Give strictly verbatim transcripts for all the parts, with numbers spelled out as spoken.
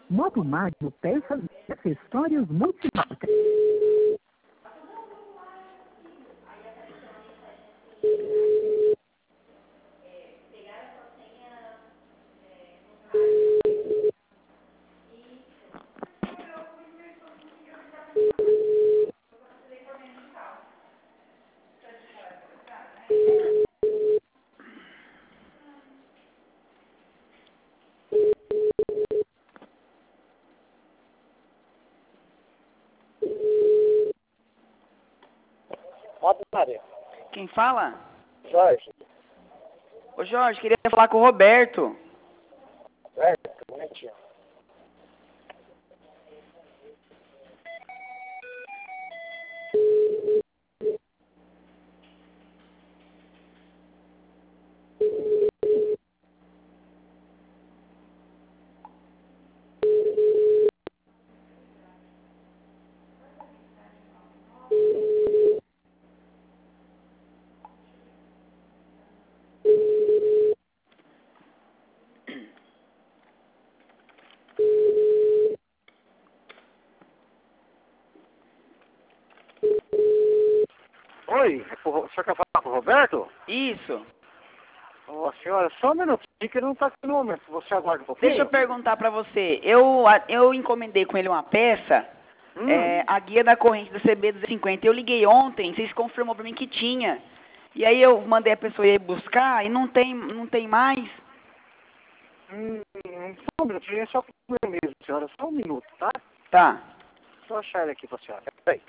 Moto Mário, peças e acessórios multimarcas. Moto Mário. Quem fala? Jorge. Ô Jorge, queria falar com o Roberto. Roberto, um momentinho. Oi, o senhor quer falar com o Roberto? Isso. Ô, senhora, só um minutinho que ele não está aqui no momento. Você aguarda um pouquinho? Deixa eu perguntar pra você. Eu, a- eu encomendei com ele uma peça, Hum. é, a guia da corrente da C B duzentos e cinquenta. Eu liguei ontem, vocês confirmou pra mim que tinha. E aí eu mandei a pessoa ir buscar e não tem, não tem mais. Hum, só um minutinho, é só comigo mesmo, senhora. Só um minuto, tá? Tá. Deixa eu achar ele aqui pra senhora. Peraí.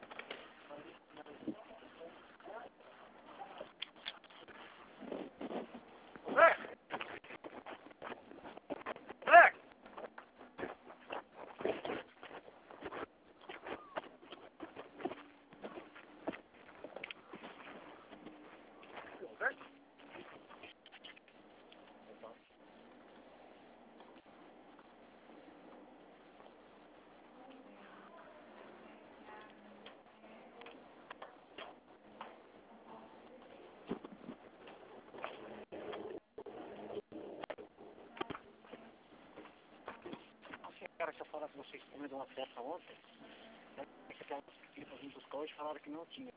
Roberto! Roberto! Cara, se eu falar que vocês comeram uma peça ontem, esse cara que pra vir buscar hoje falaram que não tinha.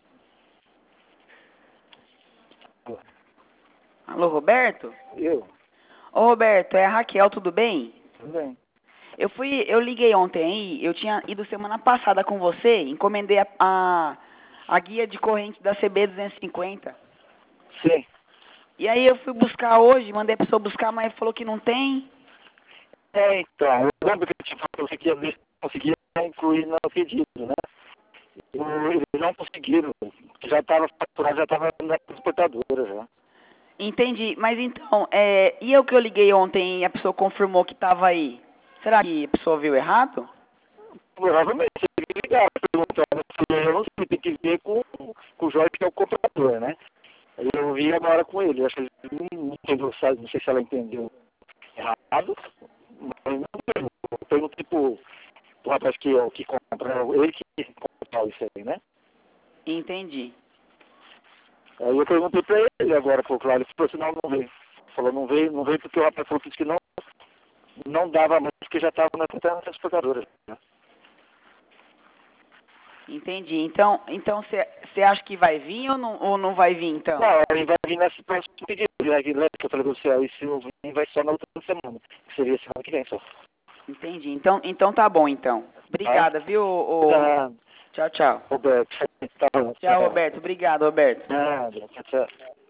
Alô, Roberto? Eu? Ô, Roberto, é a Raquel, tudo bem? Tudo bem. Eu fui, eu liguei ontem aí, eu tinha ido semana passada com você, encomendei a, a, a guia de corrente da C B duzentos e cinquenta. Sim. E aí eu fui buscar hoje, mandei a pessoa buscar, mas falou que não tem. É, então, eu lembro que eu tinha falado pra você que ia ver se conseguia incluir no pedido, né? Eu- Eles não conseguiram, já estava faturado, já estava na transportadora já. Entendi, mas então, é, e eu que eu liguei ontem e a pessoa confirmou que estava aí? Será que a pessoa viu errado? Provavelmente, ele ligava perguntando se eu não sei, tem que ver com, com o Jorge que é o comprador, né? Aí eu vi agora com ele, eu acho que ele não entendeu, sabe? Não sei se ela entendeu errado, mas não perguntou. Eu perguntei pro, pro rapaz que, é o que compra, ele que compra isso aí, né? Entendi. Aí eu perguntei pra ele agora, pô, claro, ele falou assim, não, não veio. Falou, não veio, não veio porque o rapaz falou que disse que não, não dava mais, porque já estava na transportadora, né? Entendi. Então, então você acha que vai vir ou não, ou não vai vir então? Não, ele vai vir nesse próximo pedido, ele vai vir, lembra que eu falei pra você, aí se não vir, vai só na outra semana, que seria semana que vem só. Entendi. Então, então tá bom então. Obrigada, viu? ô- ô- Tá, Tchau, tchau. Roberto, tá bom. Tchau, Roberto. Obrigado, Roberto. Nada, tchau, tchau.